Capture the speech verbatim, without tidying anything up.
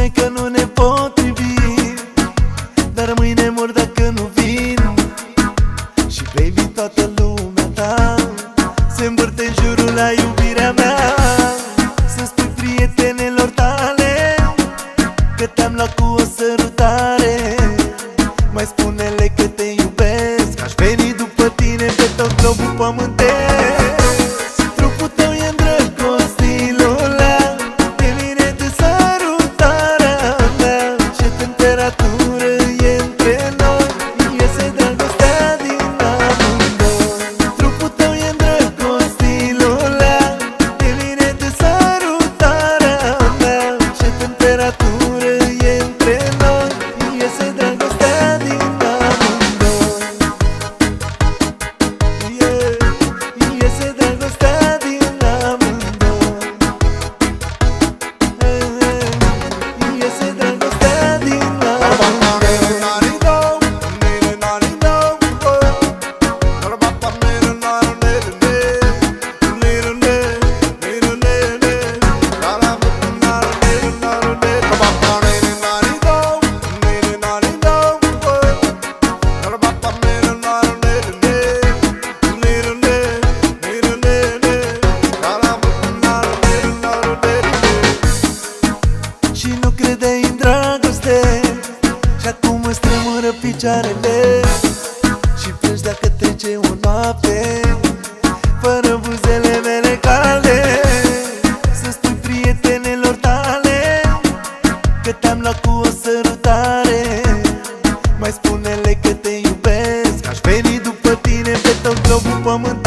spune că nu ne potrivim, dar mâine mor dacă nu vin. Și baby, toată lumea ta se învârte în jurul la iubirea mea. Să spui prietenelor tale că te-am luat cu o sărutare. Mai spune-le că te iubesc, aș veni după tine pe tot globul pământesc. Trupul tău e îndrăgostit, Lola, de vine de sărutarea mea. Ce temperatură e între noi, iese dragostea din amândoi. Trupul tău e îndrăgostit, Lola, de vine de sărutarea mea. Ce temperatură e între noi, iese dragostea din amândoi. Yeah, iese dragostea din amândoi. Iese dragostea din și nu credeai în dragoste, și acum îți tremură picioarele. Și plângi dacă trece o noapte fără buzele mele calde. Să spui prietenelor tale că te-am luat cu o sărutare. Mai spune-le că te iubesc, aș veni după tine pe tot globul pământ.